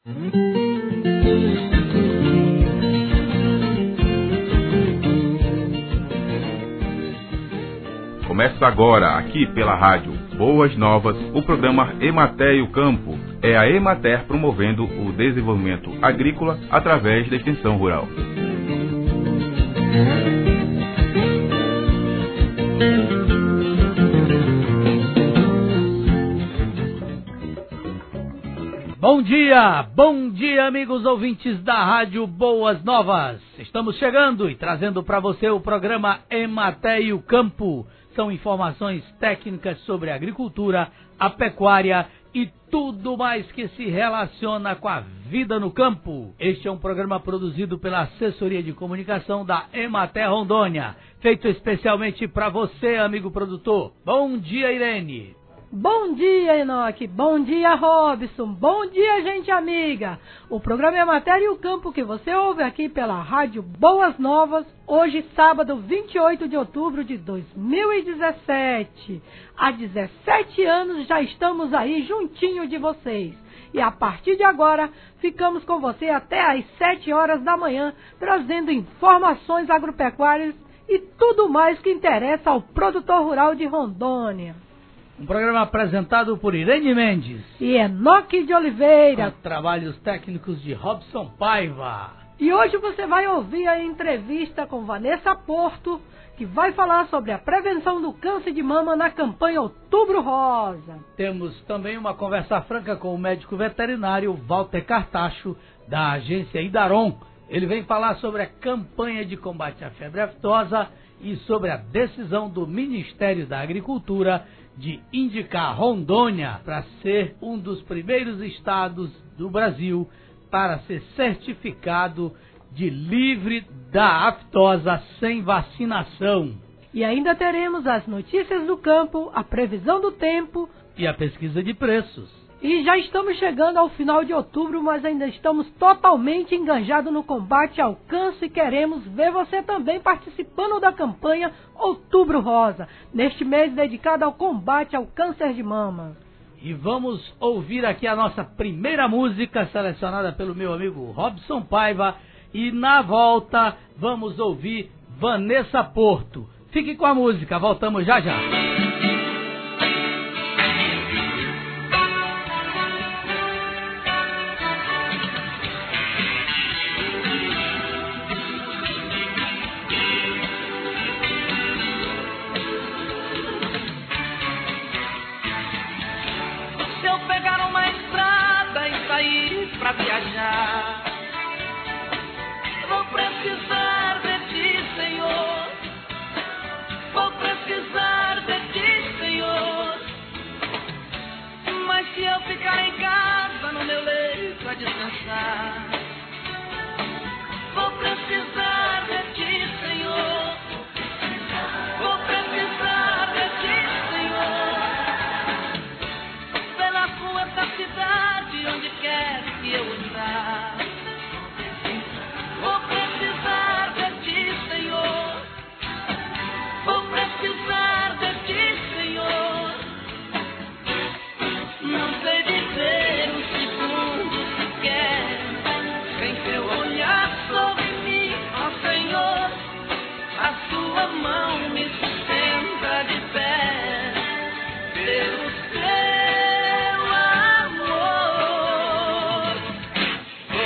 Começa agora, aqui pela rádio Boas Novas, o programa Emater e o Campo. É a Emater promovendo o desenvolvimento agrícola através da extensão rural. Bom dia amigos ouvintes da rádio Boas Novas. Estamos chegando e trazendo para você o programa Emater e o Campo. São informações técnicas sobre a agricultura, a pecuária e tudo mais que se relaciona com a vida no campo. Este é um programa produzido pela Assessoria de Comunicação da Emater Rondônia, feito especialmente para você, amigo produtor. Bom dia, Irene. Bom dia, Enoque. Bom dia, Robson. Bom dia, gente amiga. O programa Emater e o Campo que você ouve aqui pela rádio Boas Novas, hoje sábado 28 de outubro de 2017. Há 17 anos já estamos aí juntinho de vocês. E a partir de agora, ficamos com você até às 7 horas da manhã, trazendo informações agropecuárias e tudo mais que interessa ao produtor rural de Rondônia. Um programa apresentado por Irene Mendes e Enoque de Oliveira, com trabalhos técnicos de Robson Paiva. E hoje você vai ouvir a entrevista com Vanessa Porto, que vai falar sobre a prevenção do câncer de mama na campanha Outubro Rosa. Temos também uma conversa franca com o médico veterinário Walter Cartacho, da agência Idaron. Ele vem falar sobre a campanha de combate à febre aftosa e sobre a decisão do Ministério da Agricultura de indicar Rondônia para ser um dos primeiros estados do Brasil para ser certificado de livre da aftosa sem vacinação. E ainda teremos as notícias do campo, a previsão do tempo e a pesquisa de preços. E já estamos chegando ao final de outubro, mas ainda estamos totalmente enganjados no combate ao câncer e queremos ver você também participando da campanha Outubro Rosa, neste mês dedicado ao combate ao câncer de mama. E vamos ouvir aqui a nossa primeira música, selecionada pelo meu amigo Robson Paiva, e na volta vamos ouvir Vanessa Porto. Fique com a música, voltamos já já. Pra viajar, vou precisar de ti, Senhor. Vou precisar de ti, Senhor. Mas se eu ficar em casa, no meu leito a descansar, vou precisar de ti, Senhor. Vou precisar de ti, Senhor. Pela rua da cidade, onde quer que eu entrar, vou precisar de ti, Senhor. Vou precisar de ti, Senhor. Não sei viver um segundo sequer sem teu olhar sobre mim, ó Senhor. A tua mão me sustenta de pé pelo teu amor.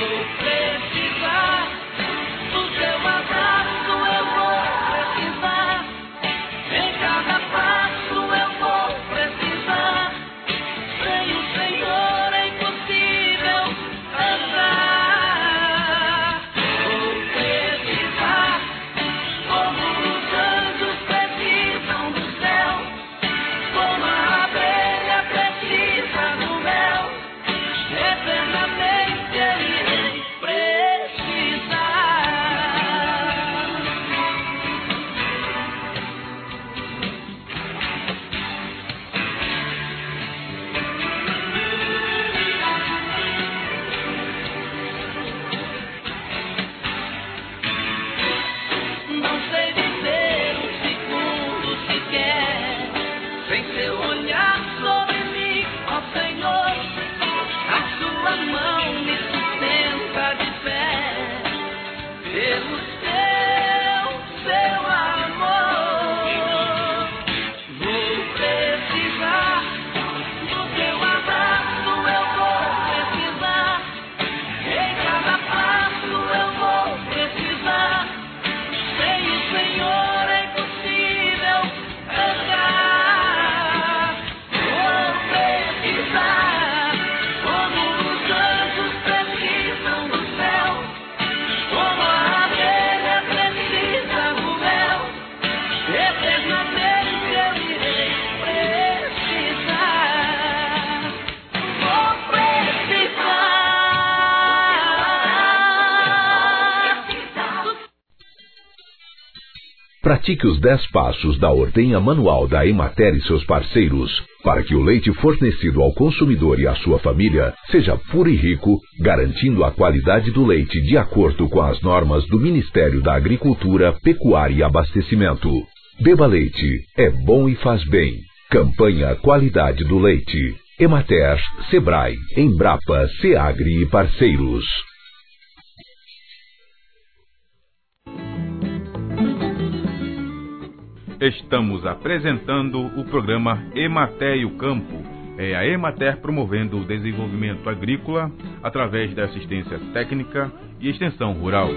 Pratique os 10 passos da ordenha manual da Emater e seus parceiros, para que o leite fornecido ao consumidor e à sua família seja puro e rico, garantindo a qualidade do leite de acordo com as normas do Ministério da Agricultura, Pecuária e Abastecimento. Beba leite, é bom e faz bem. Campanha Qualidade do Leite. Emater, Sebrae, Embrapa, Seagri e parceiros. Estamos apresentando o programa Emater e o Campo. É a Emater promovendo o desenvolvimento agrícola através da assistência técnica e extensão rural.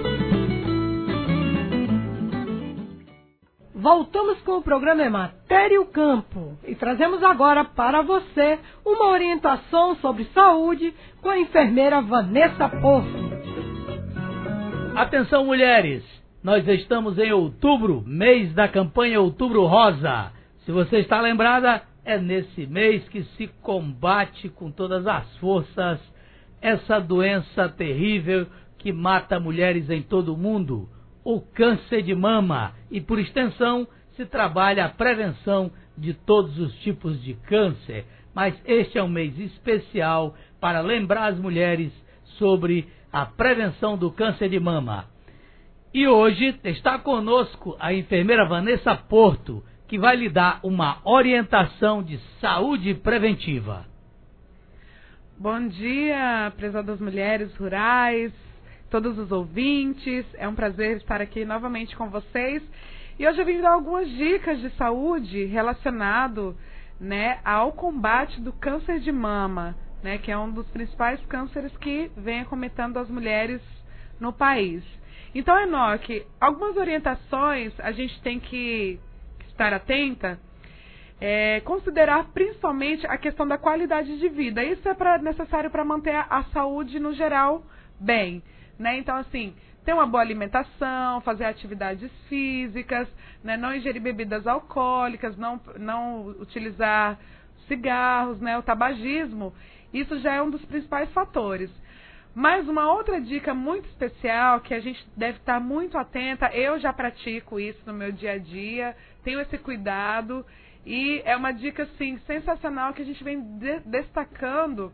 Voltamos com o programa Emater e o Campo e trazemos agora para você uma orientação sobre saúde com a enfermeira Vanessa Porto. Atenção, mulheres! Nós estamos em outubro, mês da campanha Outubro Rosa. Se você está lembrada, é nesse mês que se combate com todas as forças essa doença terrível que mata mulheres em todo o mundo, o câncer de mama, e por extensão se trabalha a prevenção de todos os tipos de câncer. Mas este é um mês especial para lembrar as mulheres sobre a prevenção do câncer de mama. E hoje está conosco a enfermeira Vanessa Porto, que vai lhe dar uma orientação de saúde preventiva. Bom dia, prezadas mulheres rurais, todos os ouvintes. É um prazer estar aqui novamente com vocês. E hoje eu vim dar algumas dicas de saúde relacionado, ao combate do câncer de mama, que é um dos principais cânceres que vem acometendo as mulheres no país. Então, Enoque, algumas orientações a gente tem que estar atenta, considerar principalmente a questão da qualidade de vida. Isso é necessário para manter a saúde no geral bem, Então, assim, ter uma boa alimentação, fazer atividades físicas, não ingerir bebidas alcoólicas, não utilizar cigarros, o tabagismo. Isso já é um dos principais fatores. Mas uma outra dica muito especial, que a gente deve estar muito atenta, eu já pratico isso no meu dia a dia, tenho esse cuidado, e é uma dica, assim, sensacional que a gente vem destacando,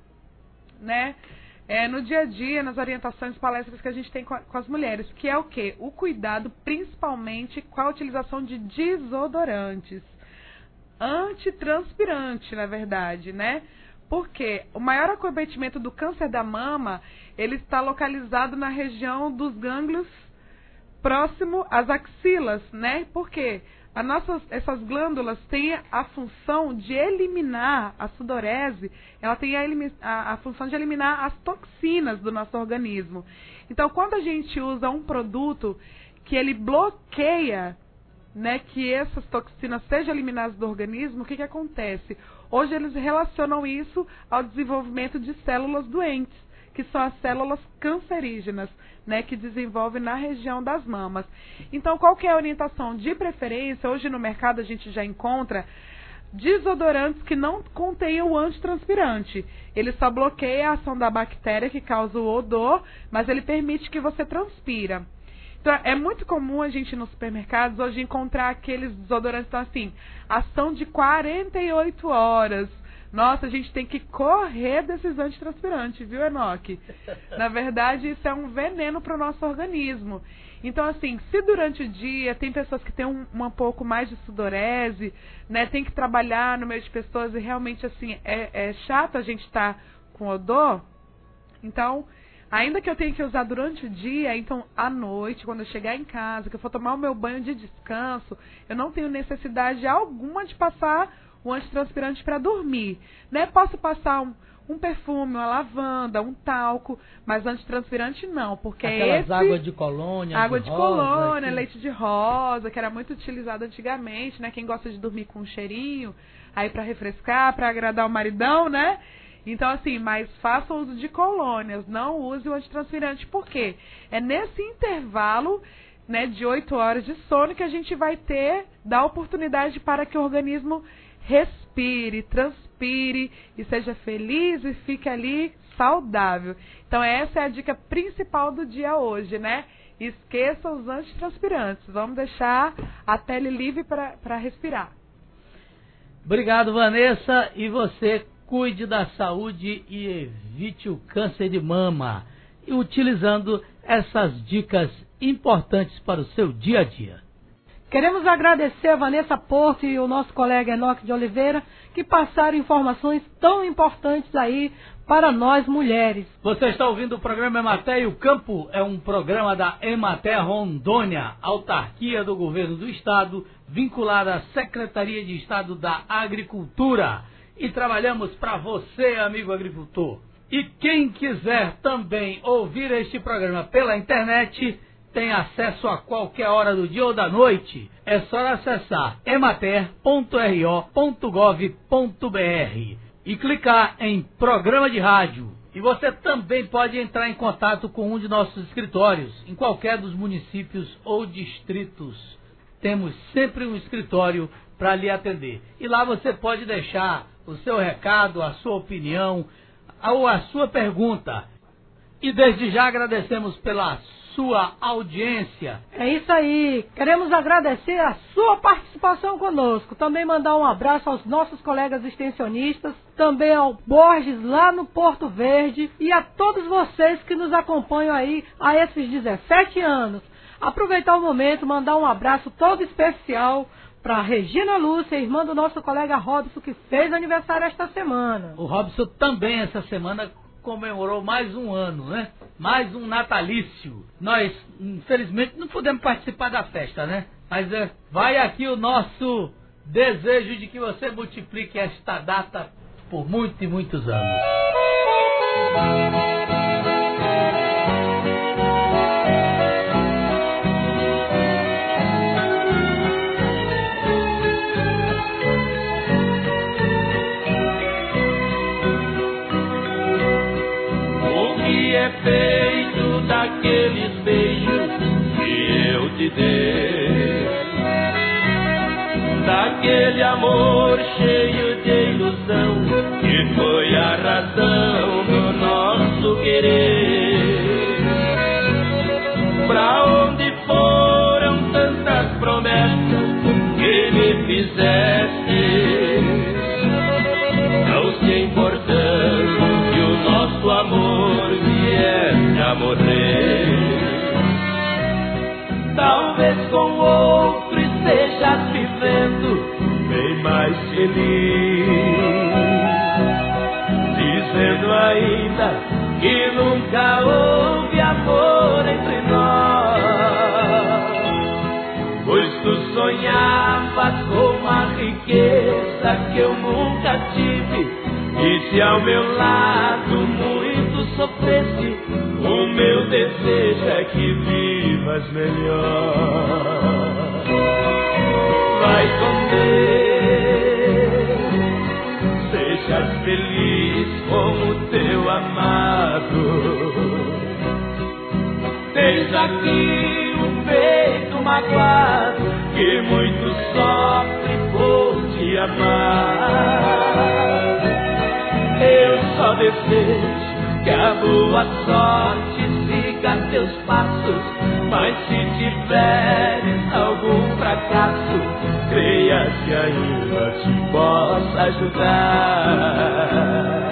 no dia a dia, nas orientações, palestras que a gente tem com as mulheres, que é o quê? O cuidado, principalmente, com a utilização de desodorantes, antitranspirante, na verdade, Porque o maior acometimento do câncer da mama, ele está localizado na região dos gânglios próximo às axilas, Por quê? Essas glândulas têm a função de eliminar a sudorese, ela tem a função de eliminar as toxinas do nosso organismo. Então, quando a gente usa um produto que ele bloqueia, que essas toxinas sejam eliminadas do organismo, o que acontece? Hoje eles relacionam isso ao desenvolvimento de células doentes, que são as células cancerígenas, que desenvolvem na região das mamas. Então, qual que é a orientação? De preferência, hoje no mercado a gente já encontra desodorantes que não contenham o antitranspirante. Ele só bloqueia a ação da bactéria que causa o odor, mas ele permite que você transpira. Então, é muito comum a gente nos supermercados hoje encontrar aqueles desodorantes, então assim, ação de 48 horas. Nossa, a gente tem que correr desses antitranspirantes, viu, Enoque? Na verdade, isso é um veneno para o nosso organismo. Então, assim, se durante o dia tem pessoas que têm um pouco mais de sudorese, tem que trabalhar no meio de pessoas e realmente, assim, é chato a gente estar com odor, então, ainda que eu tenha que usar durante o dia, então, à noite, quando eu chegar em casa, que eu for tomar o meu banho de descanso, eu não tenho necessidade alguma de passar o antitranspirante para dormir, Posso passar um perfume, uma lavanda, um talco, mas antitranspirante não, porque aquelas águas de colônia, água de colônia, leite de rosa, que era muito utilizado antigamente, Quem gosta de dormir com um cheirinho, aí para refrescar, para agradar o maridão, Então, assim, mas faça uso de colônias, não use o antitranspirante. Por quê? É nesse intervalo, de 8 horas de sono que a gente vai dar oportunidade para que o organismo respire, transpire e seja feliz e fique ali saudável. Então essa é a dica principal do dia hoje, né? Esqueça os antitranspirantes. Vamos deixar a pele livre para respirar. Obrigado, Vanessa. E você, cuide da saúde e evite o câncer de mama, utilizando essas dicas importantes para o seu dia a dia. Queremos agradecer a Vanessa Porto e o nosso colega Enoque de Oliveira, que passaram informações tão importantes aí para nós mulheres. Você está ouvindo o programa Emater e o Campo, é um programa da Emater Rondônia, autarquia do governo do estado, vinculada à Secretaria de Estado da Agricultura. E trabalhamos para você, amigo agricultor. E quem quiser também ouvir este programa pela internet, tem acesso a qualquer hora do dia ou da noite. É só acessar emater.ro.gov.br e clicar em Programa de Rádio. E você também pode entrar em contato com um de nossos escritórios, em qualquer dos municípios ou distritos. Temos sempre um escritório para lhe atender. E lá você pode deixar o seu recado, a sua opinião ou a sua pergunta. E desde já agradecemos pela sua audiência. É isso aí. Queremos agradecer a sua participação conosco. Também mandar um abraço aos nossos colegas extensionistas, também ao Borges lá no Porto Verde e a todos vocês que nos acompanham aí há esses 17 anos. Aproveitar o momento, mandar um abraço todo especial para Regina Lúcia, irmã do nosso colega Robson, que fez aniversário esta semana. O Robson também essa semana comemorou mais um ano, né? Mais um natalício. Nós, infelizmente, não podemos participar da festa, né? Mas vai aqui o nosso desejo de que você multiplique esta data por muitos e muitos anos. Feito daqueles beijos que eu te dei, daquele amor cheio de ilusão que foi a razão do nosso querer. Pra onde foram tantas promessas que me fizeste, não se importando que o nosso amor a morrer. Talvez com outro estejas vivendo bem mais feliz, dizendo ainda que nunca houve amor entre nós, pois tu sonhavas com uma riqueza que eu nunca tive, e se ao meu lado muito sofresse, o meu desejo é que vivas melhor. Vai com Deus, sejas feliz como teu amado. Tens aqui um peito magoado que muito sofre por te amar. Eu só desejo que a boa sorte siga teus passos, mas se tiveres algum fracasso, creia que ainda te possa ajudar.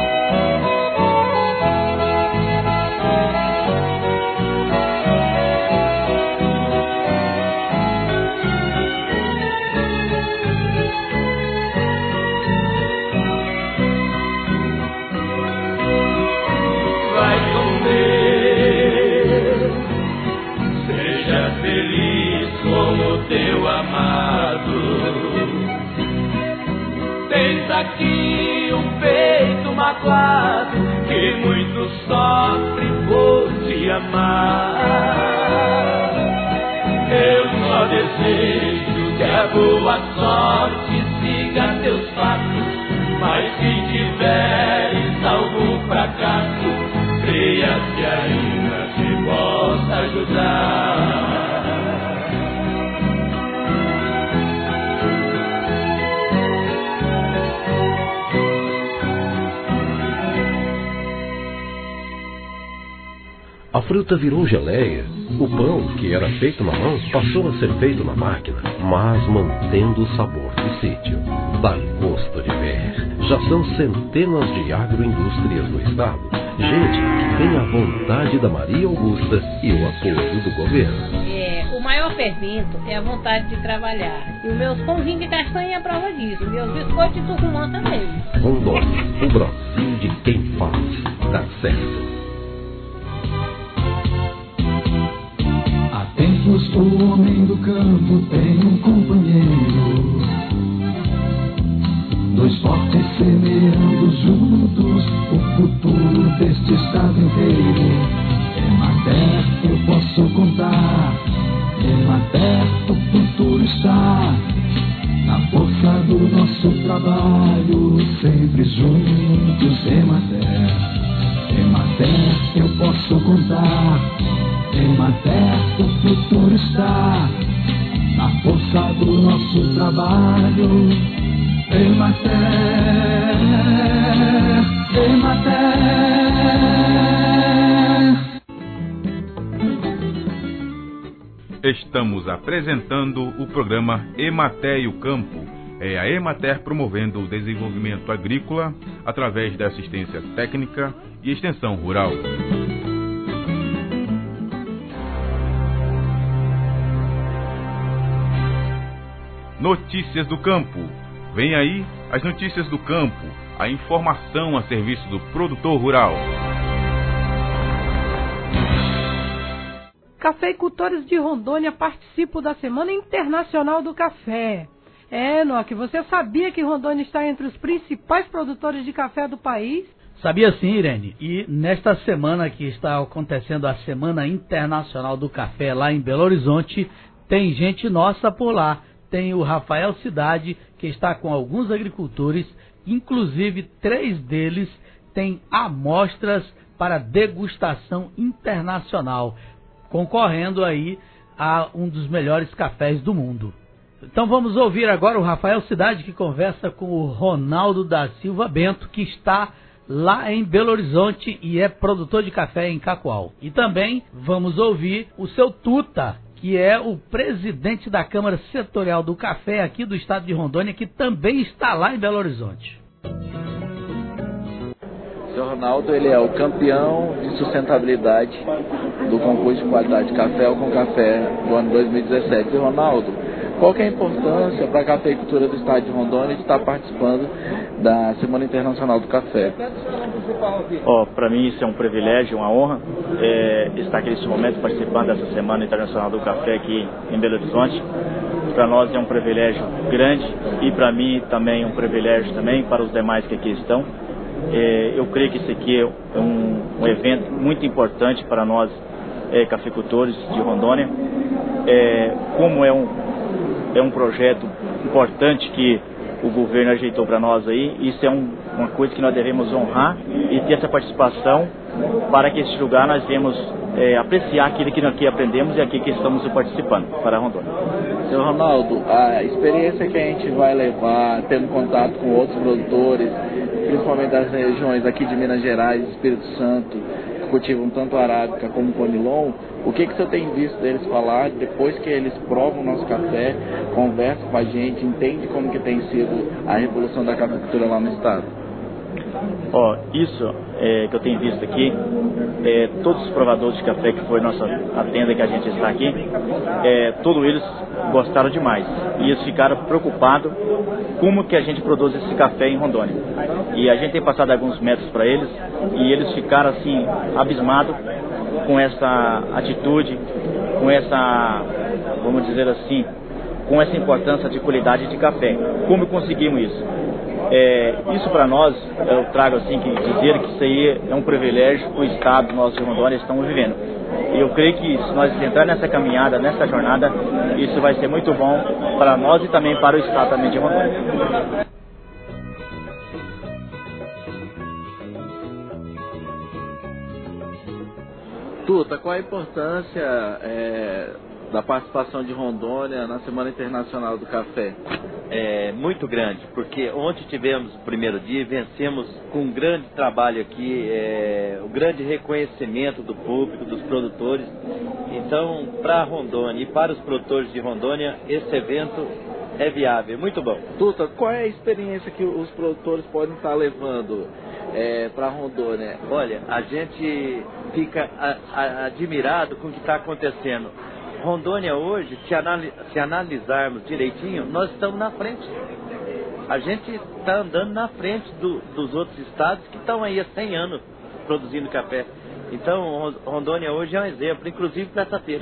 Teu amado, tens aqui um peito magoado que muito sofre por te amar. Eu só desejo que a boa sorte siga teus passos, mas se tiveres algum fracasso, creia que ainda te possa ajudar. A fruta virou geleia. O pão, que era feito na mão, passou a ser feito na máquina, mas mantendo o sabor do sítio. Dá gosto de ver. Já são centenas de agroindústrias no estado. Gente que tem a vontade da Maria Augusta e o apoio do governo. O maior fermento é a vontade de trabalhar. E os meus pãozinhos de castanha é a prova disso. Meus biscoitos de tucumã também. Rondônia, o Brasil de quem faz. Dá certo. Há tempos o homem do campo tem um companheiro. Dois fortes semeando juntos o futuro deste estado inteiro. Emater, eu posso contar. Emater, o futuro está na força do nosso trabalho, sempre juntos. Emater, Emater, eu posso contar. Emater, o futuro está na força do nosso trabalho. Emater, Emater. Estamos apresentando o programa Emater e o Campo. É a Emater promovendo o desenvolvimento agrícola através da assistência técnica e extensão rural. Notícias do campo. Vem aí as notícias do campo, a informação a serviço do produtor rural. Cafeicultores de Rondônia participam da Semana Internacional do Café. Enoque, você sabia que Rondônia está entre os principais produtores de café do país? Sabia sim, Irene. E nesta semana que está acontecendo a Semana Internacional do Café lá em Belo Horizonte, tem gente nossa por lá. Tem o Rafael Cidade, que está com alguns agricultores, inclusive 3 deles têm amostras para degustação internacional, concorrendo aí a um dos melhores cafés do mundo. Então vamos ouvir agora o Rafael Cidade, que conversa com o Ronaldo da Silva Bento, que está lá em Belo Horizonte e é produtor de café em Cacoal. E também vamos ouvir o seu Tuta, que é o presidente da Câmara Setorial do Café aqui do estado de Rondônia, que também está lá em Belo Horizonte. O Sr. Ronaldo, ele é o campeão de sustentabilidade do concurso de qualidade de café, o Concafé, do ano 2017. Sr. Ronaldo, qual que é a importância para a cafeicultura do estado de Rondônia de estar participando da Semana Internacional do Café? Para mim isso é um privilégio, uma honra estar aqui nesse momento participando dessa Semana Internacional do Café aqui em Belo Horizonte. Para nós é um privilégio grande e para mim também um privilégio também para os demais que aqui estão. Eu creio que isso aqui é um evento muito importante para nós cafeicultores de Rondônia. Como é um projeto importante que o governo ajeitou para nós aí, isso é uma coisa que nós devemos honrar e ter essa participação para que esse lugar nós venhamos apreciar aquilo que nós aqui aprendemos e aqui que estamos participando para a Rondônia. Sr. Ronaldo, a experiência que a gente vai levar, tendo contato com outros produtores, principalmente das regiões aqui de Minas Gerais e Espírito Santo, que cultivam tanto a arábica como o conilon, o que o senhor tem visto deles falar depois que eles provam o nosso café, conversam com a gente, entende como que tem sido a revolução da cafeicultura lá no estado? Isso que eu tenho visto aqui, todos os provadores de café que foi nossa tenda que a gente está aqui, todos eles gostaram demais. E eles ficaram preocupados como que a gente produz esse café em Rondônia. E a gente tem passado alguns métodos para eles e eles ficaram assim, abismados com essa atitude, com essa, vamos dizer assim, com essa importância de qualidade de café. Como conseguimos isso? Isso para nós, eu trago assim, que dizer que isso aí é um privilégio que o estado nosso de Rondônia estamos vivendo. Eu creio que se nós entrarmos nessa caminhada, nessa jornada, isso vai ser muito bom para nós e também para o estado também de Rondônia. Tuta, qual a importância da participação de Rondônia na Semana Internacional do Café? muito grande, porque ontem tivemos o primeiro dia e vencemos com um grande trabalho aqui, o grande reconhecimento do público, dos produtores. Então, para Rondônia e para os produtores de Rondônia, esse evento é viável, muito bom. Tuta, qual é a experiência que os produtores podem estar levando para Rondônia? Olha, a gente fica admirado com o que está acontecendo. Rondônia hoje, se analisarmos direitinho, nós estamos na frente. A gente está andando na frente dos outros estados que estão aí há 100 anos produzindo café. Então, Rondônia hoje é um exemplo, inclusive para essa feira.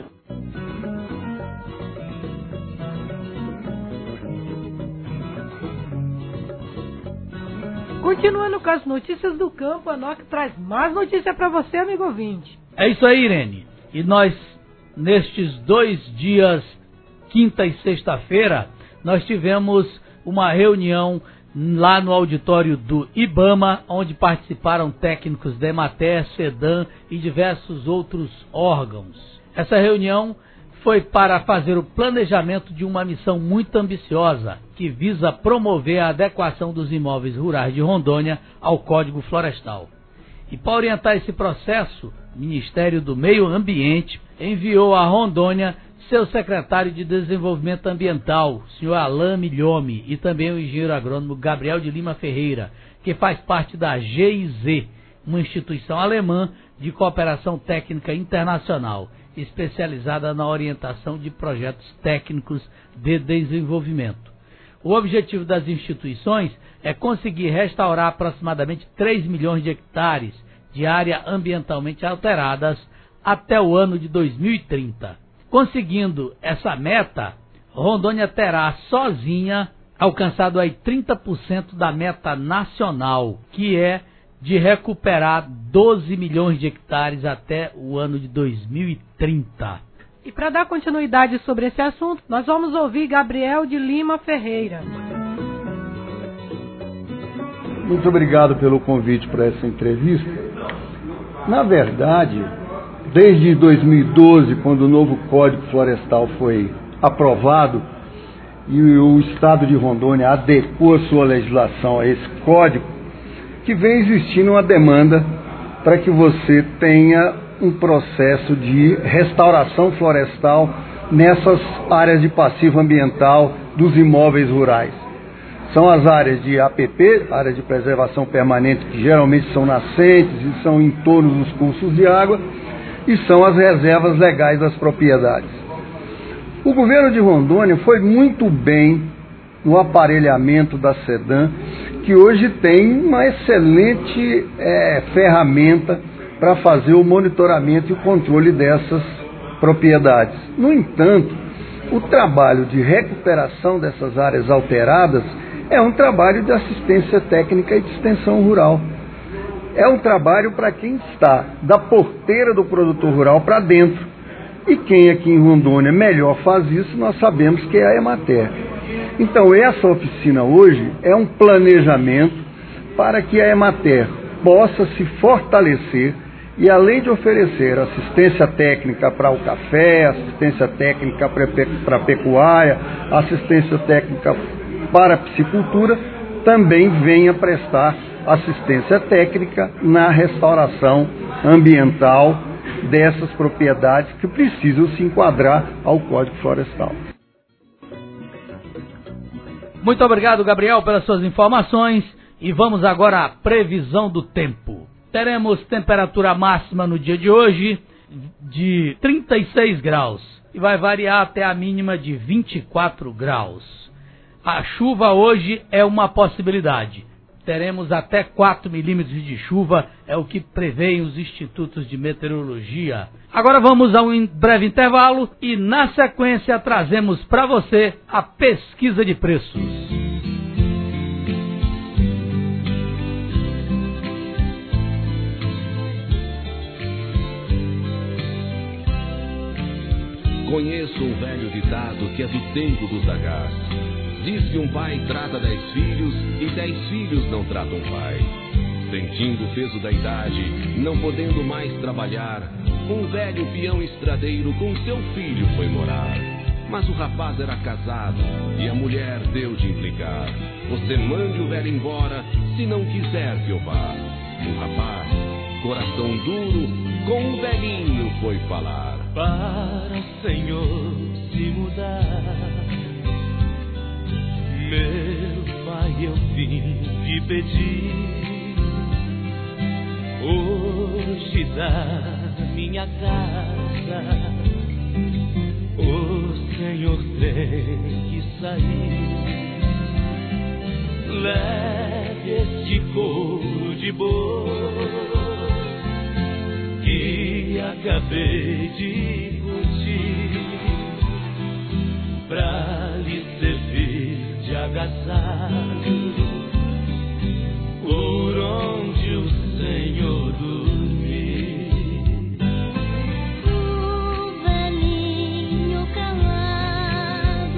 Continuando com as notícias do campo, a NOC traz mais notícia para você, amigo ouvinte. É isso aí, Irene. E nós, nestes 2 dias, quinta e sexta-feira, nós tivemos uma reunião lá no auditório do IBAMA, onde participaram técnicos da Emater, SEDAM e diversos outros órgãos. Essa reunião foi para fazer o planejamento de uma missão muito ambiciosa, que visa promover a adequação dos imóveis rurais de Rondônia ao Código Florestal. E para orientar esse processo, o Ministério do Meio Ambiente enviou a Rondônia seu secretário de Desenvolvimento Ambiental, senhor Alain Milhome, e também o engenheiro agrônomo Gabriel de Lima Ferreira, que faz parte da GIZ, uma instituição alemã de cooperação técnica internacional, especializada na orientação de projetos técnicos de desenvolvimento. O objetivo das instituições é conseguir restaurar aproximadamente 3 milhões de hectares de área ambientalmente alteradas até o ano de 2030. Conseguindo essa meta, Rondônia terá sozinha alcançado aí 30% da meta nacional, que é de recuperar 12 milhões de hectares até o ano de 2030. E para dar continuidade sobre esse assunto, nós vamos ouvir Gabriel de Lima Ferreira. Muito obrigado pelo convite para essa entrevista. Na verdade, desde 2012, quando o novo Código Florestal foi aprovado e o Estado de Rondônia adequou a sua legislação a esse código, que vem existindo uma demanda para que você tenha um processo de restauração florestal nessas áreas de passivo ambiental dos imóveis rurais. São as áreas de APP, áreas de preservação permanente, que geralmente são nascentes e são em torno dos cursos de água, e são as reservas legais das propriedades. O governo de Rondônia foi muito bem no aparelhamento da SEDAM, que hoje tem uma excelente ferramenta para fazer o monitoramento e o controle dessas propriedades. No entanto, o trabalho de recuperação dessas áreas alteradas é um trabalho de assistência técnica e de extensão rural. É um trabalho para quem está da porteira do produtor rural para dentro. E quem aqui em Rondônia melhor faz isso, nós sabemos que é a Emater. Então, essa oficina hoje é um planejamento para que a Emater possa se fortalecer e, além de oferecer assistência técnica para o café, assistência técnica para a pecuária, assistência técnica para a piscicultura, também venha prestar assistência técnica na restauração ambiental dessas propriedades que precisam se enquadrar ao Código Florestal. Muito obrigado, Gabriel, pelas suas informações, e vamos agora à previsão do tempo. Teremos temperatura máxima no dia de hoje de 36 graus e vai variar até a mínima de 24 graus. A chuva hoje é uma possibilidade. Teremos até 4 milímetros de chuva, é o que prevêem os institutos de meteorologia. Agora vamos a um breve intervalo e, na sequência, trazemos para você a pesquisa de preços. Conheço um velho ditado que é do tempo dos zagás. Diz que um pai trata 10 filhos e 10 filhos não tratam o pai. Sentindo o peso da idade, não podendo mais trabalhar, um velho peão estradeiro com seu filho foi morar. mas o rapaz era casado e a mulher deu de implicar. Você mande o velho embora, se não quiser que eu vá. O rapaz, coração duro, com o velhinho foi falar. Para o Senhor se mudar, meu pai, eu vim te pedir. Hoje da minha casa o Senhor tem que sair. Leve este couro de boi que acabei de curtir, pra lhe servir de agasalho por onde o Senhor dormir. O velhinho calado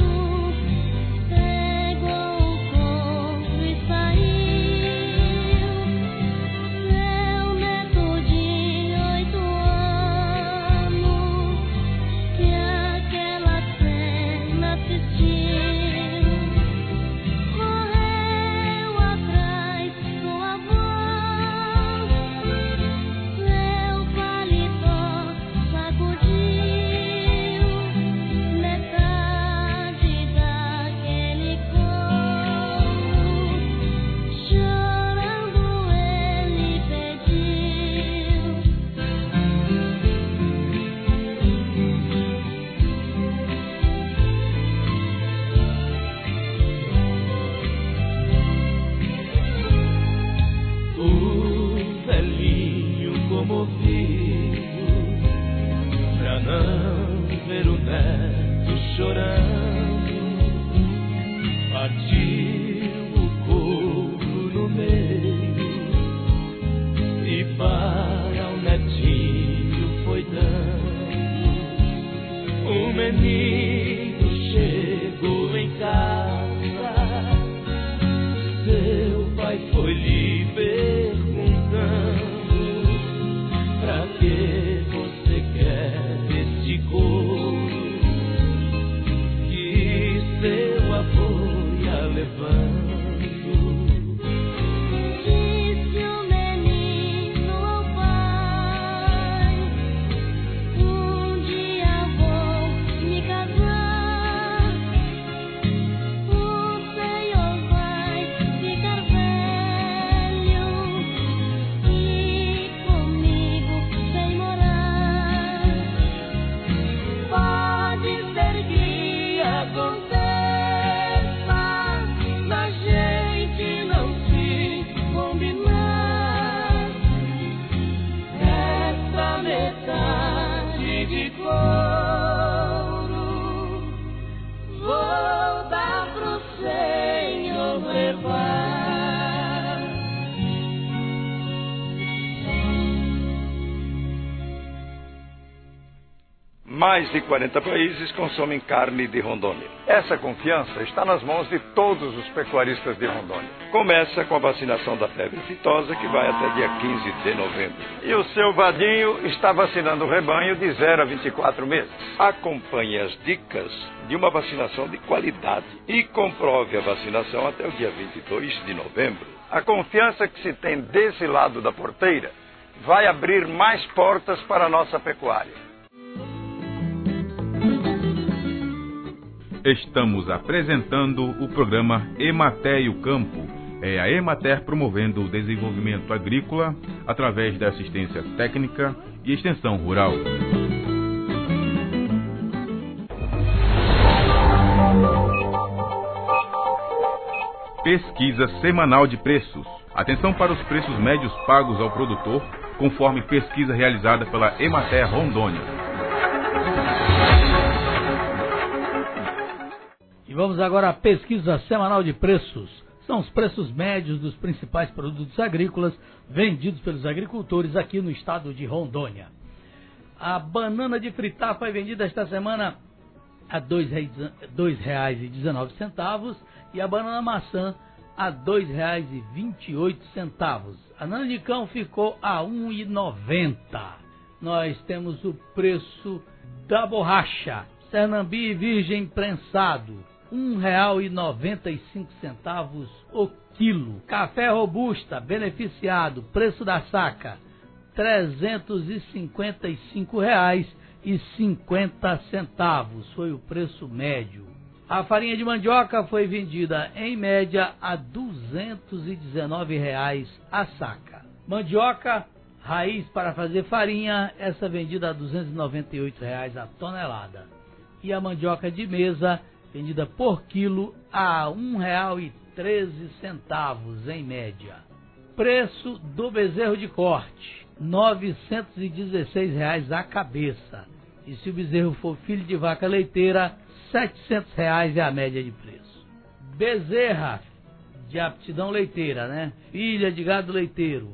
pegou o couro e saiu. Seu neto de 8 anos que aquela cena assistiu, correu atrás com a voz, seu paletó sacudiu, metade daquele couro, chorando ele pediu. O velhinho comovido, pra não ver o neto chorando, partiu o couro no meio e para o netinho foi dando. O menino chegou em casa, seu pai foi lhe perguntando: pra que você quer este couro que seu avô ia levando? Disse o menino ao pai: um dia vou me casar, o Senhor vai ficar velho e comigo vem morar. Pode ser que aconteça da gente não se combinar, essa metade de couro vou dar pro Senhor levar. Mais de 40 países consomem carne de Rondônia. Essa confiança está nas mãos de todos os pecuaristas de Rondônia. Começa com a vacinação da febre aftosa, que vai até dia 15 de novembro. E o seu Vadinho está vacinando o rebanho de 0 a 24 meses. Acompanhe as dicas de uma vacinação de qualidade e comprove a vacinação até o dia 22 de novembro. A confiança que se tem desse lado da porteira vai abrir mais portas para a nossa pecuária. Estamos apresentando o programa Emater e o Campo. É a Emater promovendo o desenvolvimento agrícola através da assistência técnica e extensão rural. Pesquisa semanal de preços. Atenção para os preços médios pagos ao produtor, conforme pesquisa realizada pela Emater Rondônia. E vamos agora à pesquisa semanal de preços. São os preços médios dos principais produtos agrícolas vendidos pelos agricultores aqui no estado de Rondônia. A banana de fritar foi vendida esta semana a R$ 2,19 e a banana maçã a R$ 2,28. A nanicão ficou a R$ 1,90. Nós temos o preço da borracha, Cernambi virgem prensado, R$1,95 o quilo. Café robusta beneficiado, preço da saca, R$355,50 foi o preço médio. A farinha de mandioca foi vendida em média a R$219 a saca. Mandioca raiz para fazer farinha, essa vendida a R$298 a tonelada. E a mandioca de mesa, vendida por quilo a R$1,13 em média. Preço do bezerro de corte, R$916 a cabeça. E se o bezerro for filho de vaca leiteira, R$700 é a média de preço. Bezerra de aptidão leiteira, né? Filha de gado leiteiro,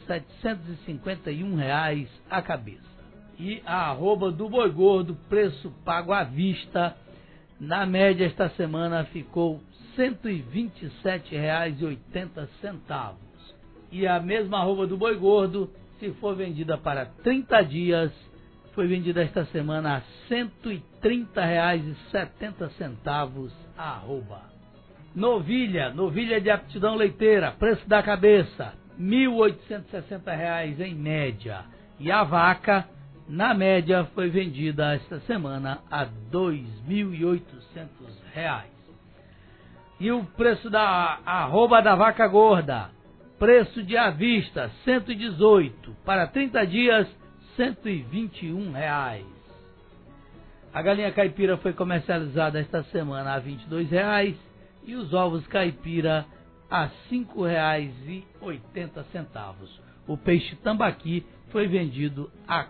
R$751 a cabeça. E a arroba do boi gordo, preço pago à vista, na média esta semana ficou R$127,80. E a mesma arroba do boi gordo, se for vendida para 30 dias, foi vendida esta semana a R$130,70 a arroba. Novilha de aptidão leiteira, preço da cabeça, R$1.860 em média. E a vaca, na média, foi vendida esta semana a R$2.800. E o preço da arroba da vaca gorda, preço de à vista, 118, para 30 dias, R$121. A galinha caipira foi comercializada esta semana a R$22 e os ovos caipira a R$5,80. O peixe tambaqui foi vendido a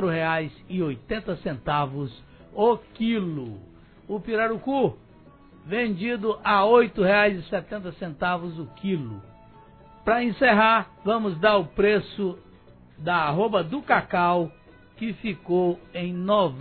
R$4,80 o quilo. O pirarucu vendido a R$8,70 o quilo. Para encerrar, vamos dar o preço da arroba do cacau, que ficou em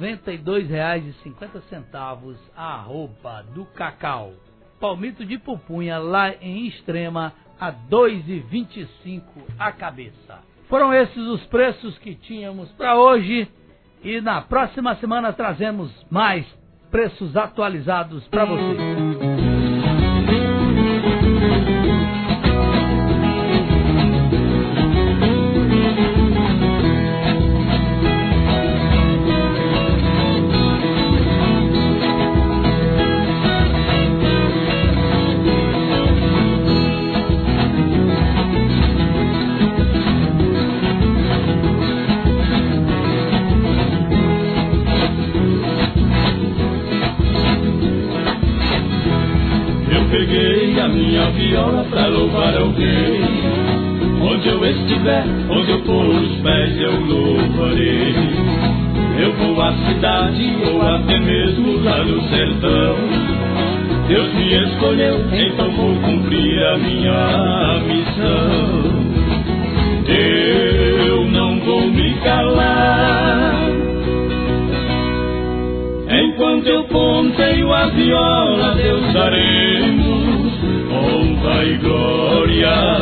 R$92,50 a arroba do cacau. Palmito de pupunha lá em Extrema a R$2,25 a cabeça. Foram esses os preços que tínhamos para hoje e na próxima semana trazemos mais preços atualizados para vocês. Viola pra louvar alguém. Onde eu estiver, onde eu pôr os pés, eu louvarei. Eu vou à cidade ou até mesmo lá no sertão. Deus me escolheu, então vou cumprir a minha missão. Eu não vou me calar. Enquanto eu ponteio a viola, Deus daremos honra e glória.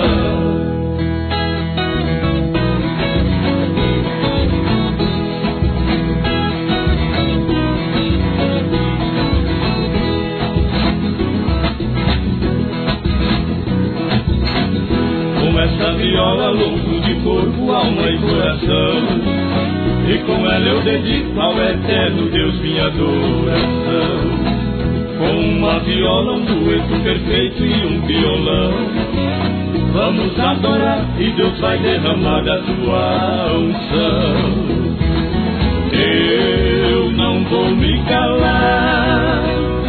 Com essa viola louco de corpo, alma e coração, e com ela eu dedico ao eterno Deus minha adoração. Com uma viola, um dueto perfeito e um violão, vamos adorar e Deus vai derramar da sua unção. Eu não vou me calar.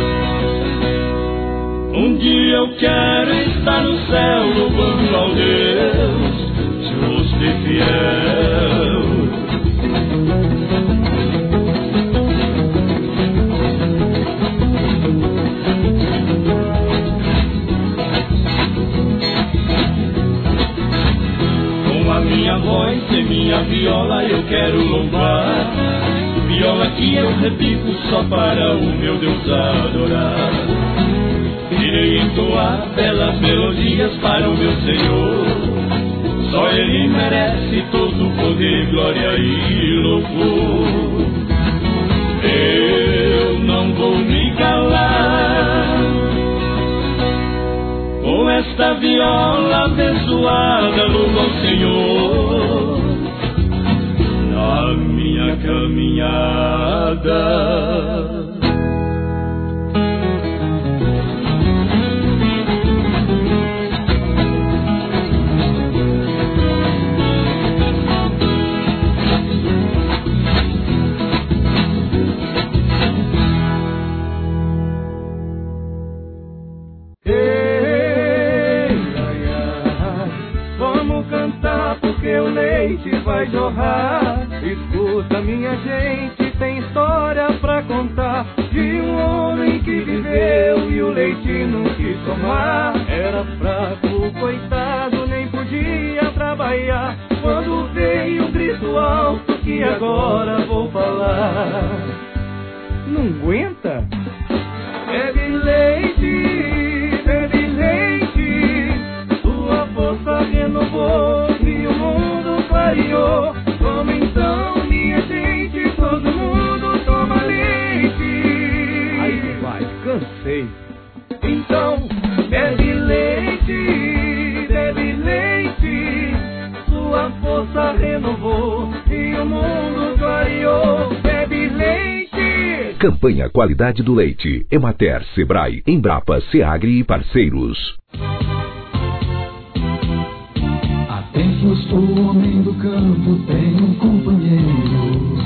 Um dia eu quero estar no céu louvando ao Deus justo e fiel. Minha voz e minha viola eu quero louvar, viola que eu repico só para o meu Deus adorar. Irei entoar belas melodias para o meu Senhor, só Ele merece todo o poder, glória e louvor. Eu viola abençoada no bom Senhor, na minha caminhada. Vai jorrar, escuta minha gente, tem história pra contar de um homem que viveu e o leite não quis tomar. Era fraco, coitado, nem podia trabalhar, quando veio um grito alto que agora vou falar. Não aguenta? Bebe leite, sua força renovou e o mundo clareou. Como então, minha gente, todo mundo toma leite. Aí vai, cansei. Então, bebe leite, sua força renovou e o mundo clareou. Bebe leite. Campanha Qualidade do Leite. Emater, Sebrae, Embrapa, Seagri e parceiros. Tempos o homem do campo tem um companheiro,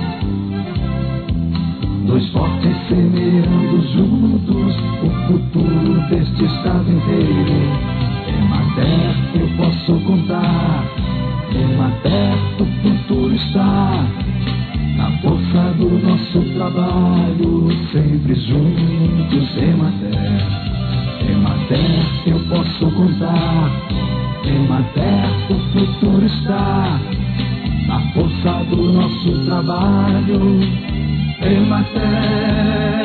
dois fortes semeando juntos o futuro deste estado inteiro. Emater, eu posso contar, Emater, o futuro está na força do nosso trabalho, sempre juntos. Emater, eu posso contar, Emater, o futuro está na força do nosso trabalho. Emater.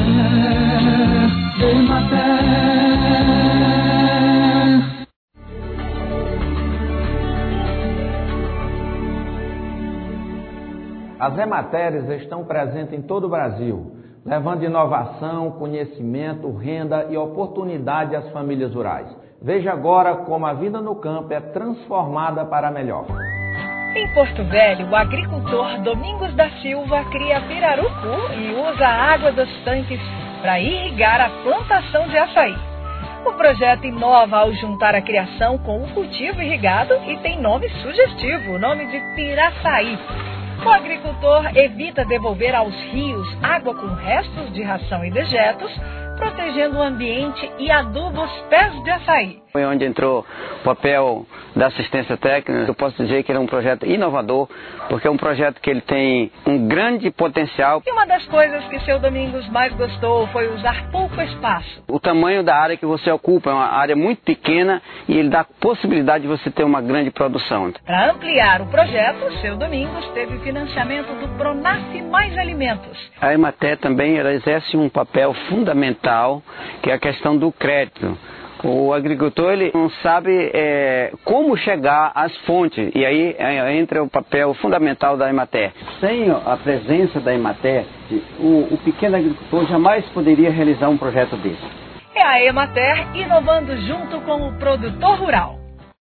As Emateres estão presentes em todo o Brasil, levando inovação, conhecimento, renda e oportunidade às famílias rurais. Veja agora como a vida no campo é transformada para melhor. Em Porto Velho, o agricultor Domingos da Silva cria pirarucu e usa a água dos tanques para irrigar a plantação de açaí. O projeto inova ao juntar a criação com o cultivo irrigado e tem nome sugestivo, o nome de Piraçaí. O agricultor evita devolver aos rios água com restos de ração e dejetos, protegendo o ambiente e aduba os pés de açaí. Foi onde entrou o papel da assistência técnica. Eu posso dizer que ele é um projeto inovador, porque é um projeto que ele tem um grande potencial. E uma das coisas que seu Domingos mais gostou foi usar pouco espaço. O tamanho da área que você ocupa é uma área muito pequena e ele dá a possibilidade de você ter uma grande produção. Para ampliar o projeto, seu Domingos teve financiamento do Pronaf Mais Alimentos. A Emater também ela exerce um papel fundamental, que é a questão do crédito. O agricultor ele não sabe como chegar às fontes, e aí entra o papel fundamental da Emater. Sem a presença da Emater, o pequeno agricultor jamais poderia realizar um projeto desse. É a Emater inovando junto com o produtor rural.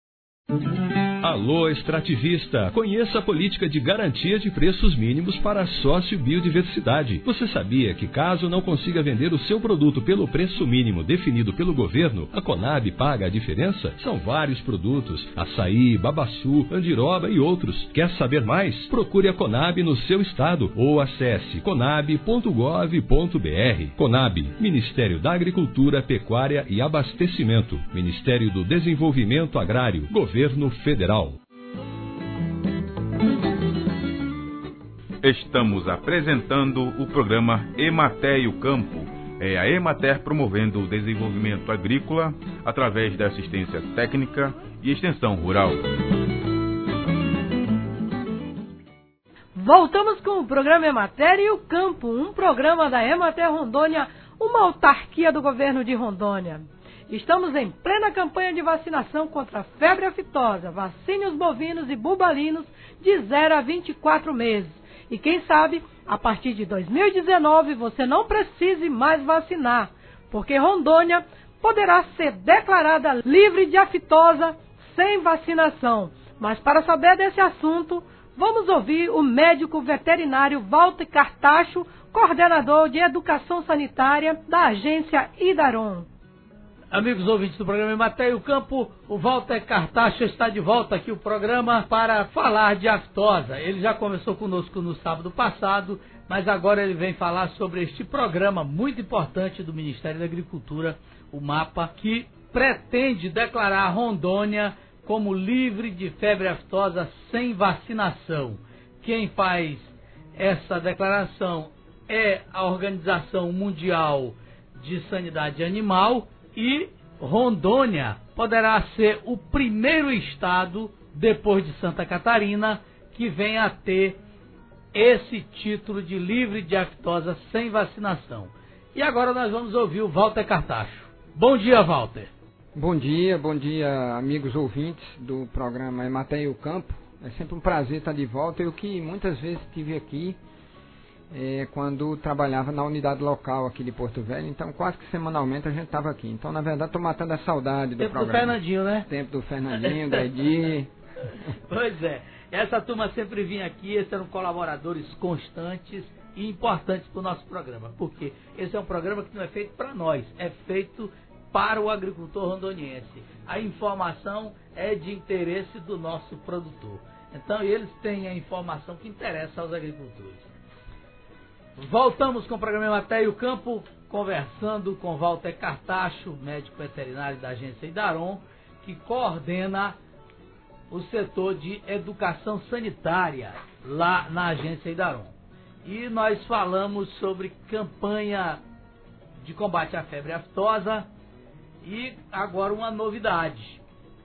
Alô, extrativista! Conheça a política de garantia de preços mínimos para a sócio-biodiversidade. Você sabia que caso não consiga vender o seu produto pelo preço mínimo definido pelo governo, a Conab paga a diferença? São vários produtos: açaí, babaçu, andiroba e outros. Quer saber mais? Procure a Conab no seu estado ou acesse conab.gov.br. Conab, Ministério da Agricultura, Pecuária e Abastecimento, Ministério do Desenvolvimento Agrário, Governo Federal. Estamos apresentando o programa Emater e o Campo. É a Emater promovendo o desenvolvimento agrícola através da assistência técnica e extensão rural. Voltamos com o programa Emater e o Campo, um programa da Emater Rondônia, uma autarquia do governo de Rondônia. Estamos em plena campanha de vacinação contra a febre aftosa. Vacine os bovinos e bubalinos de 0 a 24 meses. E quem sabe, a partir de 2019, você não precise mais vacinar, porque Rondônia poderá ser declarada livre de aftosa sem vacinação. Mas para saber desse assunto, vamos ouvir o médico veterinário Walter Cartacho, coordenador de Educação Sanitária da agência Idaron. Amigos ouvintes do programa Emateio Campo, o Walter Cartacho está de volta aqui ao programa para falar de aftosa. Ele já conversou conosco no sábado passado, mas agora ele vem falar sobre este programa muito importante do Ministério da Agricultura, o MAPA, que pretende declarar Rondônia como livre de febre aftosa sem vacinação. Quem faz essa declaração é a Organização Mundial de Sanidade Animal, e Rondônia poderá ser o primeiro estado, depois de Santa Catarina, que venha a ter esse título de livre de aftosa sem vacinação. E agora nós vamos ouvir o Walter Cartacho. Bom dia, Walter. Bom dia, amigos ouvintes do programa Emateio Campo. É sempre um prazer estar de volta. Eu que muitas vezes estive aqui quando trabalhava na unidade local aqui de Porto Velho, então quase que semanalmente a gente estava aqui. Então, na verdade, estou matando a saudade do programa. Tempo do Fernandinho, né? Tempo do Fernandinho, da Edi. Pois é. Essa turma sempre vinha aqui, esses eram colaboradores constantes e importantes para o nosso programa, porque esse é um programa que não é feito para nós, é feito para o agricultor rondoniense. A informação é de interesse do nosso produtor. Então, eles têm a informação que interessa aos agricultores. Voltamos com o programa Emateio Campo, conversando com Walter Cartacho, médico veterinário da agência Idaron, que coordena o setor de educação sanitária lá na agência Idaron. E nós falamos sobre campanha de combate à febre aftosa e agora uma novidade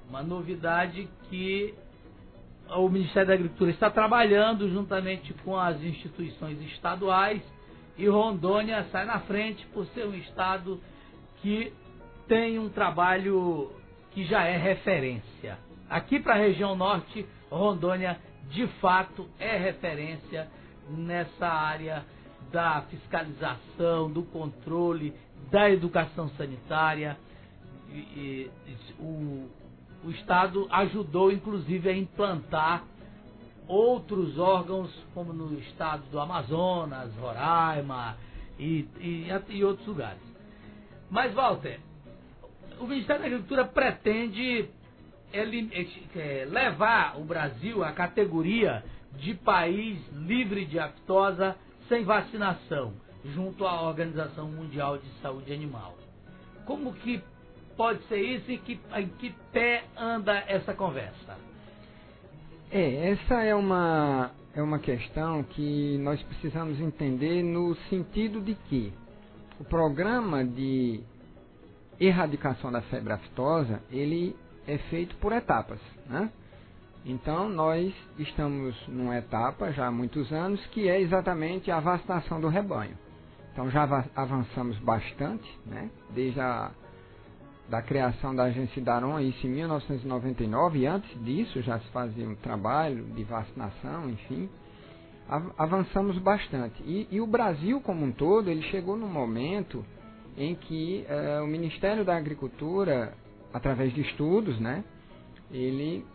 que o Ministério da Agricultura está trabalhando juntamente com as instituições estaduais, e Rondônia sai na frente por ser um estado que tem um trabalho que já é referência. Aqui para a região norte, Rondônia de fato é referência nessa área da fiscalização, do controle, da educação sanitária. O Estado ajudou, inclusive, a implantar outros órgãos, como no estado do Amazonas, Roraima e outros lugares. Mas, Walter, o Ministério da Agricultura pretende levar o Brasil à categoria de país livre de aftosa sem vacinação, junto à Organização Mundial de Saúde Animal. Como que pode ser isso e em que pé anda essa conversa? Essa é uma questão que nós precisamos entender no sentido de que o programa de erradicação da febre aftosa, ele é feito por etapas, né? Então, nós estamos numa etapa já há muitos anos que é exatamente a vacinação do rebanho. Então, já avançamos bastante, né? Desde da criação da agência Idaron, isso em 1999, e antes disso já se fazia um trabalho de vacinação, enfim, avançamos bastante. E o Brasil como um todo, ele chegou num momento em que o Ministério da Agricultura, através de estudos, né, ele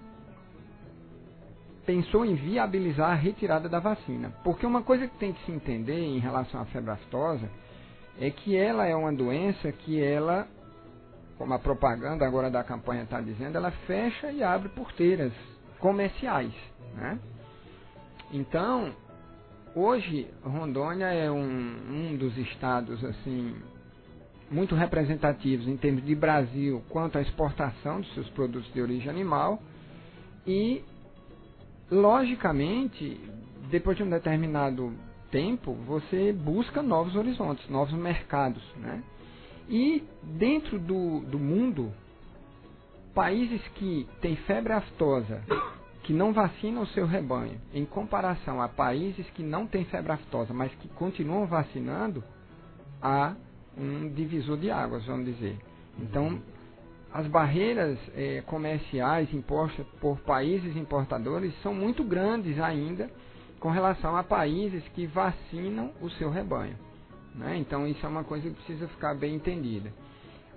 pensou em viabilizar a retirada da vacina. Porque uma coisa que tem que se entender em relação à febre aftosa é que ela é uma doença que ela, como a propaganda agora da campanha está dizendo, ela fecha e abre porteiras comerciais, né? Então, hoje, Rondônia é um dos estados assim muito representativos em termos de Brasil quanto à exportação dos seus produtos de origem animal e, logicamente, depois de um determinado tempo, você busca novos horizontes, novos mercados, né? E dentro do mundo, países que têm febre aftosa, que não vacinam o seu rebanho, em comparação a países que não têm febre aftosa, mas que continuam vacinando, há um divisor de águas, vamos dizer. Então, as barreiras comerciais impostas por países importadores são muito grandes ainda com relação a países que vacinam o seu rebanho, né? Então, isso é uma coisa que precisa ficar bem entendida.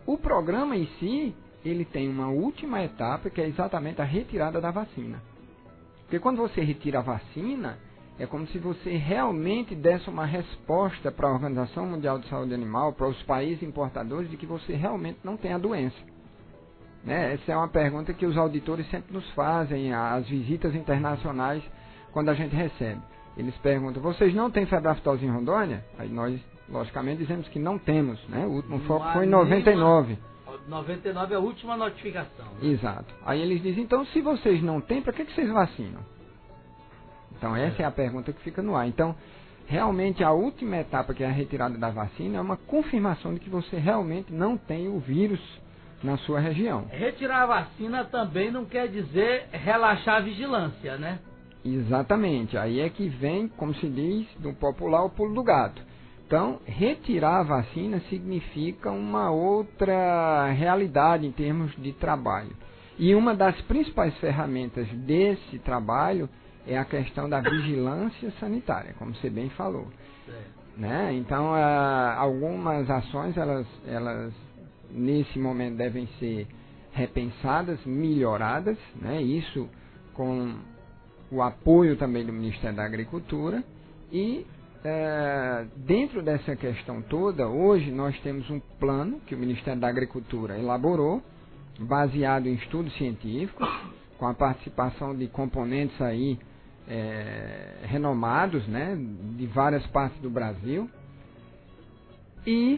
O programa em si, ele tem uma última etapa, que é exatamente a retirada da vacina. Porque quando você retira a vacina, é como se você realmente desse uma resposta para a Organização Mundial de Saúde Animal, para os países importadores, de que você realmente não tem a doença. Né? Essa é uma pergunta que os auditores sempre nos fazem, as visitas internacionais, quando a gente recebe. Eles perguntam, vocês não têm febre aftosa em Rondônia? Aí nós, logicamente, dizemos que não temos. Né? O último foco foi em 99. 99 é a última notificação. Né? Exato. Aí eles dizem, então, se vocês não têm, para que vocês vacinam? Então, essa é a pergunta que fica no ar. Então, realmente, a última etapa, que é a retirada da vacina, é uma confirmação de que você realmente não tem o vírus na sua região. Retirar a vacina também não quer dizer relaxar a vigilância, né? Exatamente. Aí é que vem, como se diz, do popular o pulo do gato. Então, retirar a vacina significa uma outra realidade em termos de trabalho. E uma das principais ferramentas desse trabalho é a questão da vigilância sanitária, como você bem falou. Né? Então, algumas ações, elas nesse momento devem ser repensadas, melhoradas, né? Isso com o apoio também do Ministério da Agricultura. E dentro dessa questão toda, hoje nós temos um plano que o Ministério da Agricultura elaborou, baseado em estudos científicos, com a participação de componentes aí renomados, né, de várias partes do Brasil. E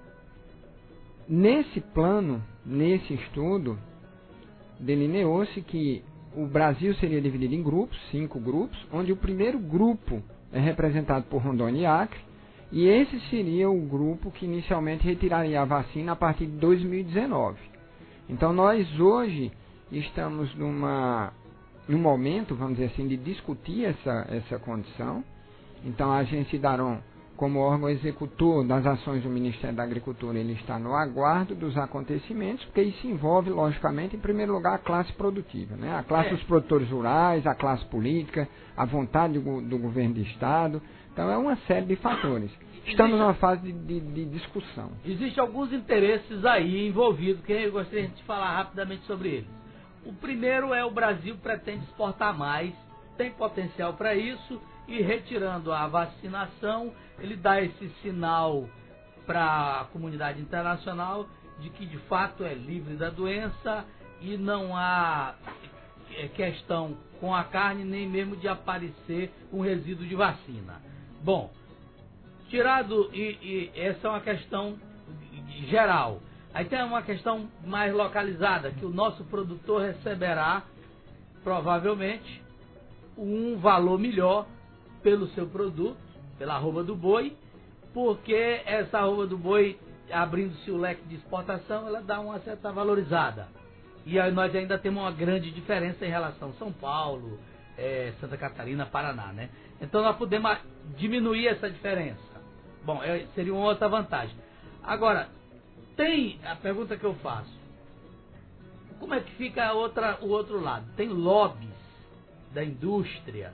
nesse plano, nesse estudo, delineou-se que o Brasil seria dividido em grupos, 5 grupos, onde o primeiro grupo é representado por Rondônia e Acre, e esse seria o grupo que inicialmente retiraria a vacina a partir de 2019. Então nós hoje estamos num momento, vamos dizer assim, de discutir essa condição. Então a agência IDARON, como órgão executor das ações do Ministério da Agricultura, ele está no aguardo dos acontecimentos, porque isso envolve, logicamente, em primeiro lugar, a classe produtiva, né? A classe dos produtores rurais, a classe política, a vontade do governo do Estado. Então, é uma série de fatores. Estamos numa fase de discussão. Existem alguns interesses aí envolvidos, que eu gostaria de falar rapidamente sobre eles. O primeiro é o Brasil pretende exportar mais, tem potencial para isso, e retirando a vacinação, ele dá esse sinal para a comunidade internacional de que de fato é livre da doença e não há questão com a carne nem mesmo de aparecer um resíduo de vacina. Bom, tirado, e essa é uma questão geral. Aí tem uma questão mais localizada, que o nosso produtor receberá provavelmente um valor melhor pelo seu produto, pela arroba do boi, porque essa arroba do boi, abrindo-se o leque de exportação, ela dá uma certa valorizada. E aí nós ainda temos uma grande diferença em relação a São Paulo, Santa Catarina, Paraná, né? Então nós podemos diminuir essa diferença. Bom, seria uma outra vantagem. Agora, tem a pergunta que eu faço. Como é que fica o outro lado? Tem lobbies da indústria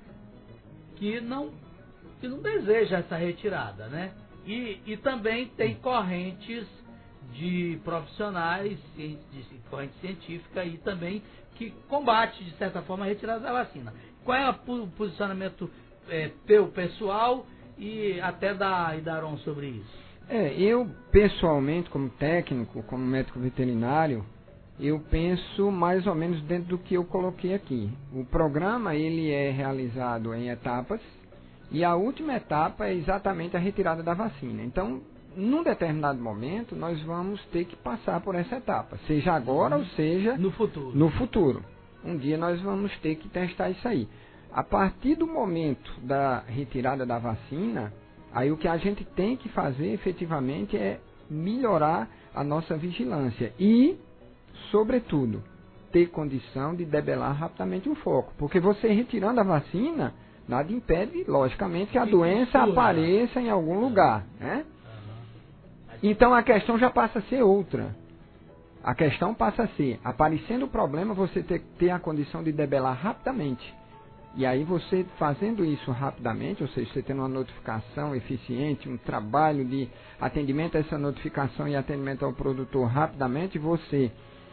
que não deseja essa retirada, né? E também tem correntes de profissionais, de corrente científica e também que combate, de certa forma, a retirada da vacina. Qual é o posicionamento teu pessoal e até da IDARON sobre isso? Eu, pessoalmente, como técnico, como médico veterinário, eu penso mais ou menos dentro do que eu coloquei aqui. O programa, ele é realizado em etapas, e a última etapa é exatamente a retirada da vacina. Então, num determinado momento, nós vamos ter que passar por essa etapa, seja agora ou seja no futuro. No futuro. Um dia nós vamos ter que testar isso aí. A partir do momento da retirada da vacina, aí o que a gente tem que fazer efetivamente é melhorar a nossa vigilância e, sobretudo, ter condição de debelar rapidamente o foco. Porque você retirando a vacina, nada impede, logicamente, que a doença apareça em algum lugar, né? Então a questão já passa a ser outra. A questão passa a ser, aparecendo o problema, você ter a condição de debelar rapidamente. E aí você fazendo isso rapidamente, ou seja, você tendo uma notificação eficiente, um trabalho de atendimento a essa notificação e atendimento ao produtor rapidamente, você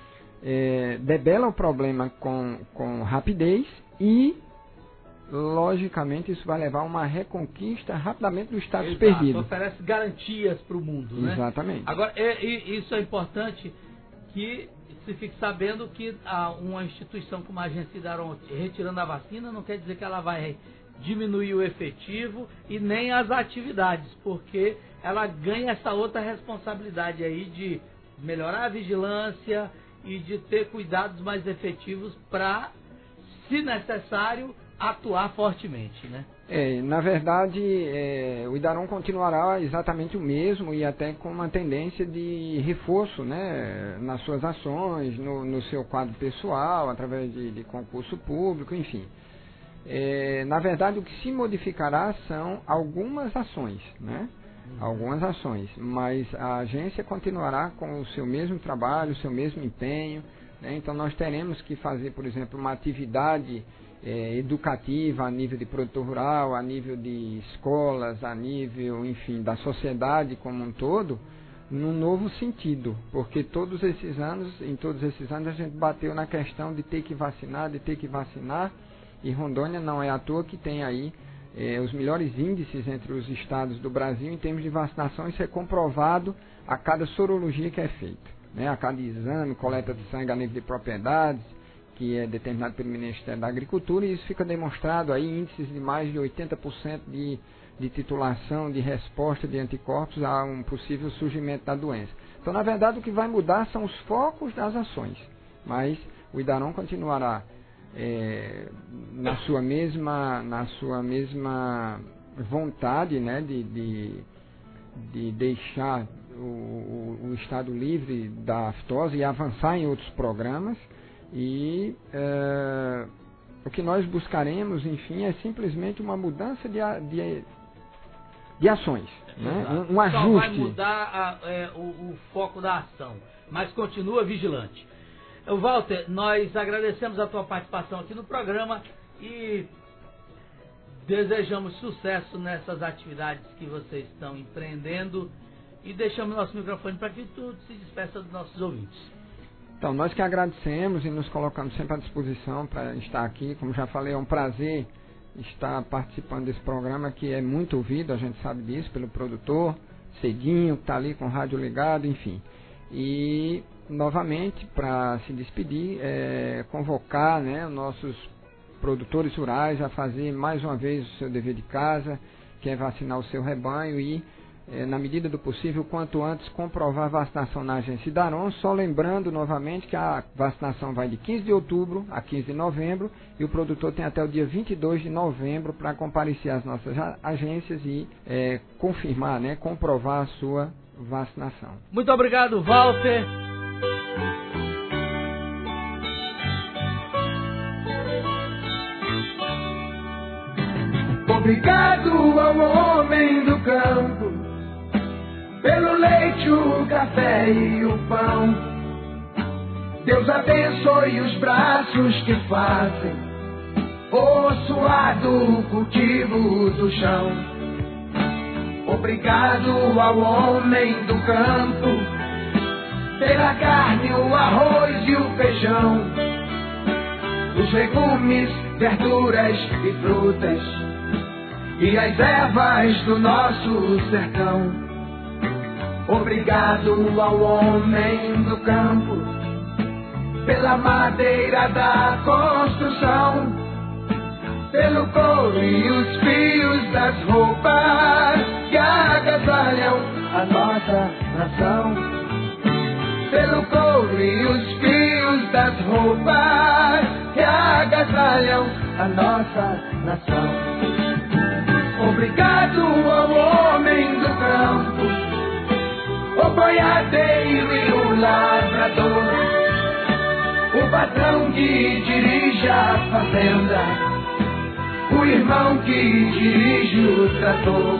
debela o problema com rapidez e, logicamente, isso vai levar a uma reconquista rapidamente do status perdido. Oferece garantias para o mundo, né? Exatamente. Agora, isso é importante que se fique sabendo que uma instituição como a Agência Idaron retirando a vacina não quer dizer que ela vai diminuir o efetivo e nem as atividades, porque ela ganha essa outra responsabilidade aí de melhorar a vigilância e de ter cuidados mais efetivos para, se necessário, atuar fortemente, né? Na verdade, o Idaron continuará exatamente o mesmo e até com uma tendência de reforço, né, nas suas ações, no seu quadro pessoal, através de concurso público, enfim. Na verdade, o que se modificará são algumas ações, né? Algumas ações, mas a agência continuará com o seu mesmo trabalho, o seu mesmo empenho, né? Então nós teremos que fazer, por exemplo, uma atividade educativa a nível de produtor rural, a nível de escolas, a nível, enfim, da sociedade como um todo, num novo sentido, porque em todos esses anos a gente bateu na questão de ter que vacinar, e Rondônia não é à toa que tem aí os melhores índices entre os estados do Brasil em termos de vacinação. Isso é comprovado a cada sorologia que é feita, né? A cada exame, coleta de sangue a nível de propriedades, que é determinado pelo Ministério da Agricultura, e isso fica demonstrado aí índices de mais de 80% de titulação, de resposta de anticorpos a um possível surgimento da doença. Então, na verdade, o que vai mudar são os focos das ações, mas o Idaron continuará na sua mesma vontade, né, de deixar o Estado livre da aftose e avançar em outros programas. E o que nós buscaremos, enfim, é simplesmente uma mudança de ações, né? Um ajuste. Só vai mudar o foco da ação, mas continua vigilante. Walter, nós agradecemos a tua participação aqui no programa e desejamos sucesso nessas atividades que vocês estão empreendendo e deixamos nosso microfone para que tu se despeça dos nossos ouvintes. Então, nós que agradecemos e nos colocamos sempre à disposição para estar aqui. Como já falei, é um prazer estar participando desse programa que é muito ouvido, a gente sabe disso, pelo produtor, Cedinho, que está ali com o rádio ligado, enfim. E, novamente, para se despedir, convocar, né, nossos produtores rurais a fazer mais uma vez o seu dever de casa, que é vacinar o seu rebanho e, na medida do possível, quanto antes, comprovar a vacinação na agência Idaron, só lembrando novamente que a vacinação vai de 15 de outubro a 15 de novembro e o produtor tem até o dia 22 de novembro para comparecer às nossas agências e confirmar, né, comprovar a sua vacinação. Muito obrigado, Walter. Obrigado ao homem do campo pelo leite, o café e o pão. Deus abençoe os braços que fazem o suado cultivo do chão. Obrigado ao homem do campo pela carne, o arroz e o feijão, os legumes, verduras e frutas e as ervas do nosso sertão. Obrigado ao homem do campo pela madeira da construção, pelo couro e os fios das roupas que agasalham a nossa nação, pelo couro e os fios das roupas que agasalham a nossa nação. Obrigado ao homem do campo, o boiadeiro e o lavrador, o patrão que dirige a fazenda, o irmão que dirige o trator.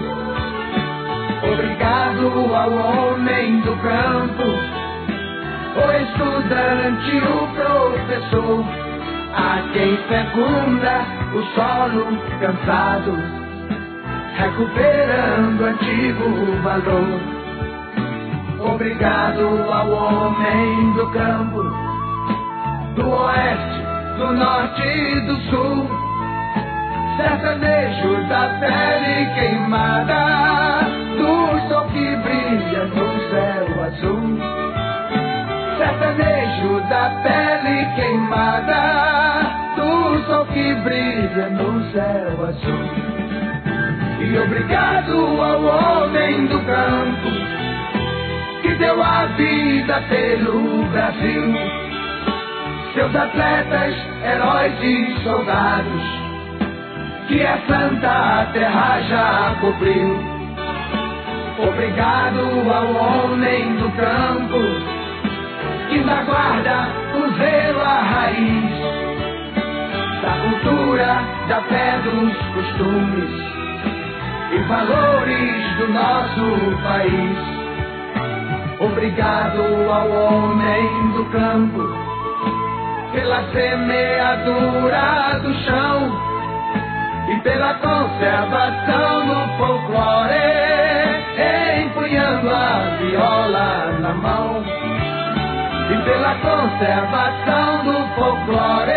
Obrigado ao homem do campo, o estudante, o professor, a quem fecunda o solo cansado, recuperando antigo valor. Obrigado ao homem do campo, do oeste, do norte e do sul, sertanejo da pele queimada, do sol que brilha no céu azul. Sertanejo da pele queimada, do sol que brilha no céu azul. E obrigado ao homem do campo, que deu a vida pelo Brasil. Seus atletas, heróis e soldados, que a santa terra já cobriu. Obrigado ao homem do campo, que da guarda o zelo à raiz da cultura, da fé, dos costumes e valores do nosso país. Obrigado ao homem do campo, pela semeadura do chão e pela conservação do folclore, empunhando a viola na mão. E pela conservação do folclore,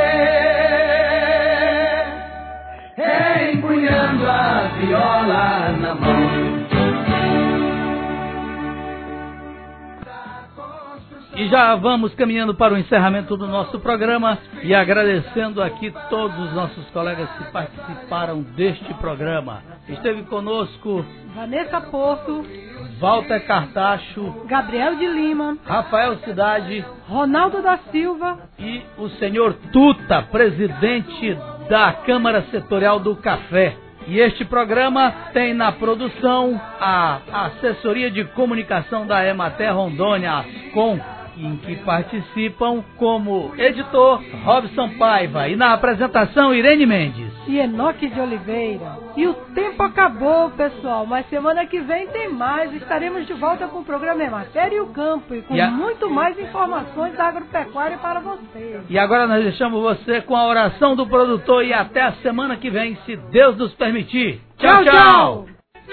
empunhando a viola na mão. E já vamos caminhando para o encerramento do nosso programa e agradecendo aqui todos os nossos colegas que participaram deste programa. Esteve conosco Vanessa Porto, Walter Cartacho, Gabriel de Lima, Rafael Cidade, Ronaldo da Silva e o senhor Tuta, presidente da Câmara Setorial do Café. E este programa tem na produção a Assessoria de Comunicação da Emater Rondônia, ASCOM, em que participam como editor Robson Paiva e na apresentação Irene Mendes e Enoque de Oliveira. E o tempo acabou, pessoal, mas semana que vem tem mais. Estaremos de volta com o programa Emater e o Campo e com muito mais informações da agropecuária para vocês. E agora nós deixamos você com a oração do produtor e até a semana que vem, se Deus nos permitir. Tchau, tchau!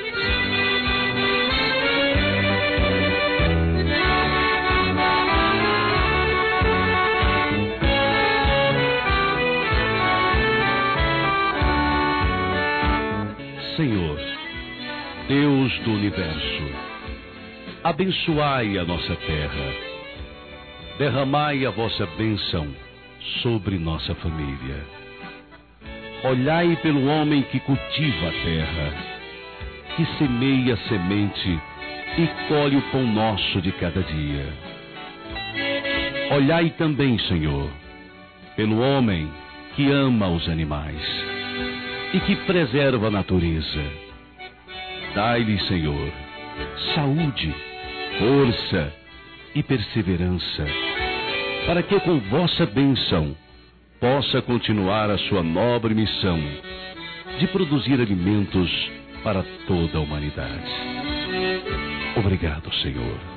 Senhor, Deus do universo, abençoai a nossa terra, derramai a vossa bênção sobre nossa família. Olhai pelo homem que cultiva a terra, que semeia a semente e colhe o pão nosso de cada dia. Olhai também, Senhor, pelo homem que ama os animais e que preserva a natureza. Dai-lhe, Senhor, saúde, força e perseverança, para que com vossa bênção possa continuar a sua nobre missão de produzir alimentos para toda a humanidade. Obrigado, Senhor.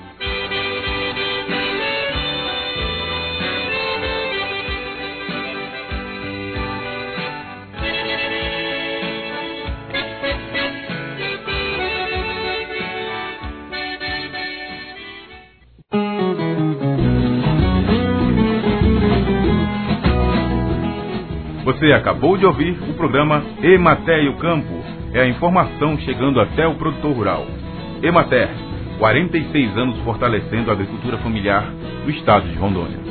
Você acabou de ouvir o programa Emater e o Campo. É a informação chegando até o produtor rural. Emater, 46 anos fortalecendo a agricultura familiar do estado de Rondônia.